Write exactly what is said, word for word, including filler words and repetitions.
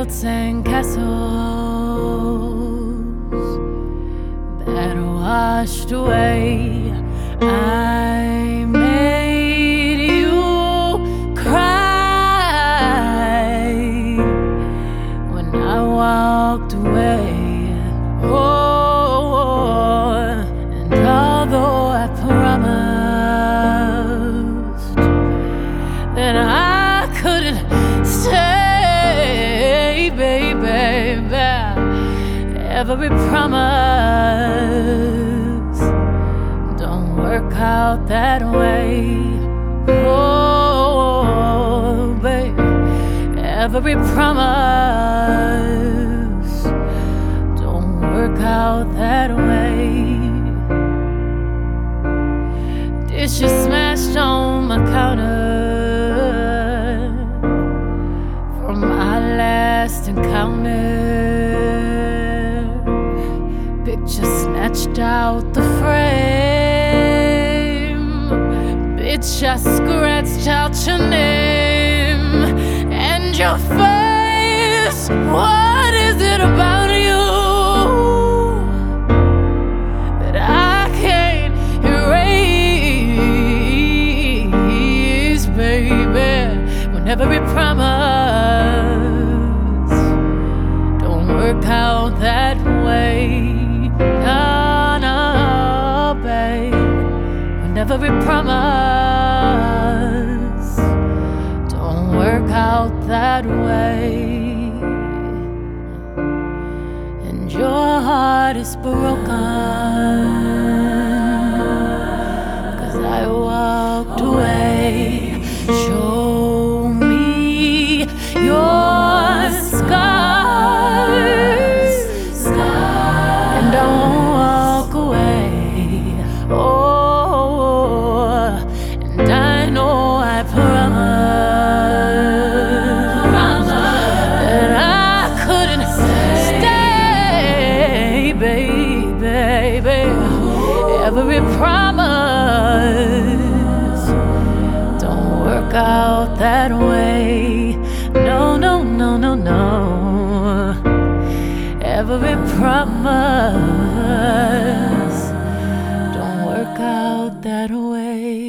forts and castles that washed away. I made you cry when I walked away. Oh, and although I promised that I couldn't stay, baby, every promise don't work out that way. Oh, baby, every promise don't work out that way. Dishes smashed on my counter from our last encounter. Picture snatched out the frame. Bitch, I scratched out your name and your face. What is it about you that I can't erase, baby? When every promise don't work out that way. No, no, babe. When every promise don't work out that way, and your heart is broken, 'cause I walked away. Show me your scars, and don't walk away. Oh, and I know I promised that I couldn't stay, baby. Every promise don't work out that way. No, no, no, no, no. Every promise don't work out that way.